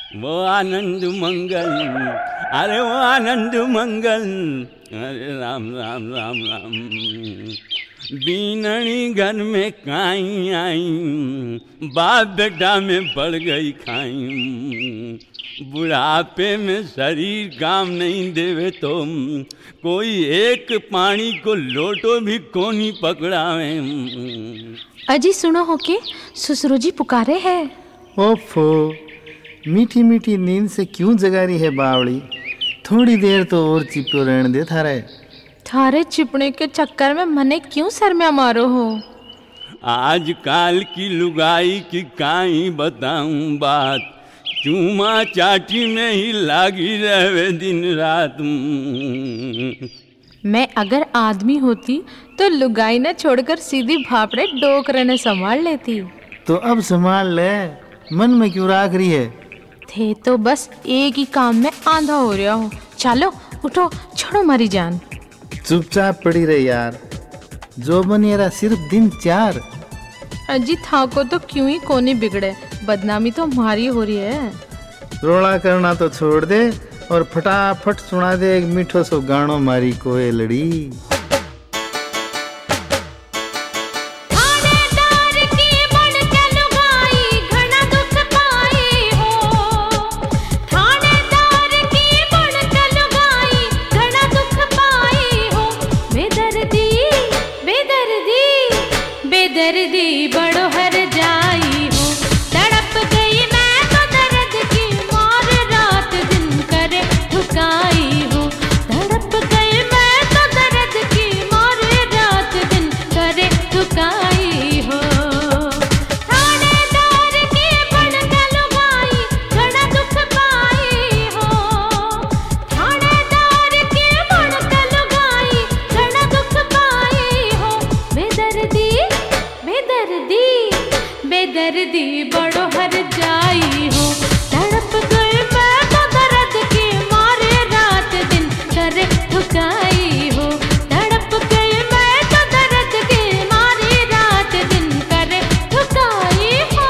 वो आनंद मंगल, अरे वो आनंद मंगल, अरे राम राम राम राम। बीननी घर में काई आई, बाप बेटा में पड़ गई खाई। बुढ़ापे में शरीर काम नहीं देवे तो कोई एक पानी को लोटो भी कोनी पकड़ावे। अजी सुनो हो के ससुर जी पुकारे है। ओफो, मीठी मीठी नींद से क्यों जगा रही है बावड़ी? थोड़ी देर तो और चिपो रहने दे थारे चिपने के चक्कर में मने क्यों सरम्या मारो हो? आजकल की लुगाई की काई बताऊं बात, चूमा चाटी में ही लागी रहे दिन रात। मैं अगर आदमी होती तो लुगाई न छोड़कर सीधी भापड़े डोकरे ने संभाल लेती। तो अब संभाल ले, मन में क्यों राख रही है? थे तो बस एक ही काम में आंधा हो रहा हो। चलो उठो, छोड़ो मारी जान। चुपचाप पड़ी रहे यार, जो बनेरा सिर्फ दिन 4। अजी था को तो क्यों ही कोनी बिगड़े, बदनामी तो हमारी हो रही है। रोड़ा करना तो छोड़ दे और फटाफट सुना दे एक मीठो सो गानो मारी कोयलड़ी। बेदर्दी बड़ो हर जाई हो, तड़प गई मैं तो दर्द की मार, रात दिन करे ठुकाई हो। तड़प गई मैं तो दर्द की मार, रात दिन करे ठुकाई हो। थानेदार की बन के लुगाई घड़ा दुख पाई हो। थानेदार की बन के लुगाई घड़ा दुख पाई हो। बेदर्दी बेदर्दी बेदर्दी बड़ो हर जाई हो, तड़प गई मैं तो दर्द की मारे, रात दिन करे ठुकाई हो। तड़प गई मैं तो दर्द की मारे, रात दिन करे ठुकाई हो।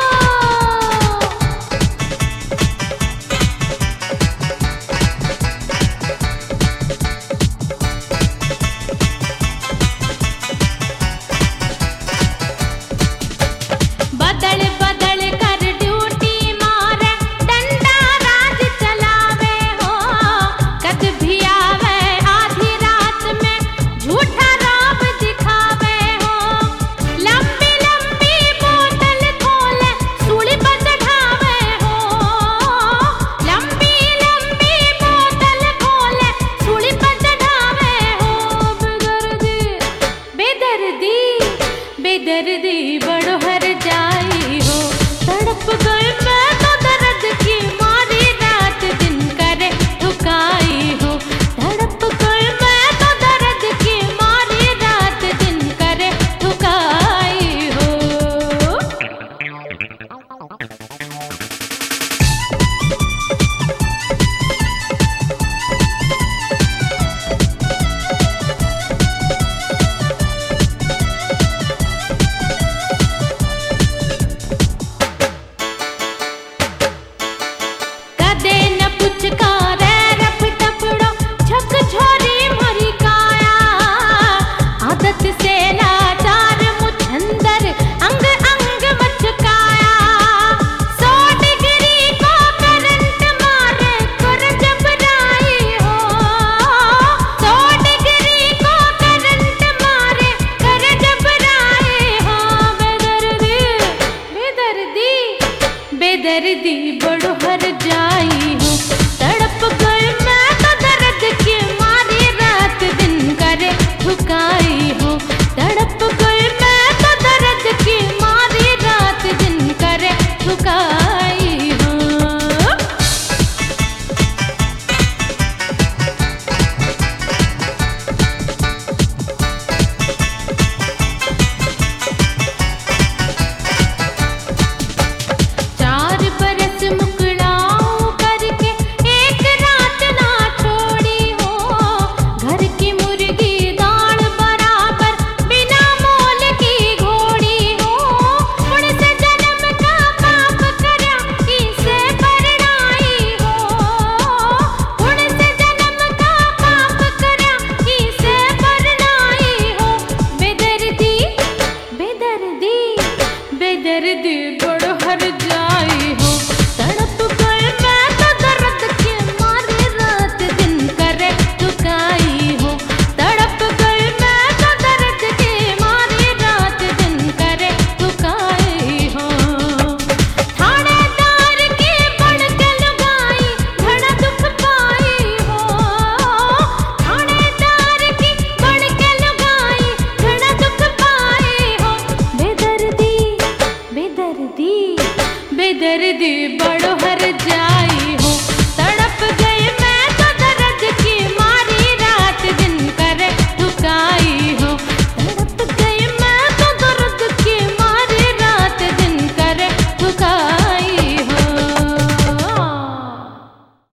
बदल बदल कर ड्यूटी मारे, डंडा राज चलावे हो। कद भी आवे आधी रात में, झूठा राम दिखावे हो। लंबी लंबी बोतल खोले सूली पर चढ़ावे हो। लंबी लंबी बोतल खोले सूली पर चढ़ावे हो। बेदर्दी बेदर्दी बेदर्दी बड़ो हर जाई हो, तड़प गई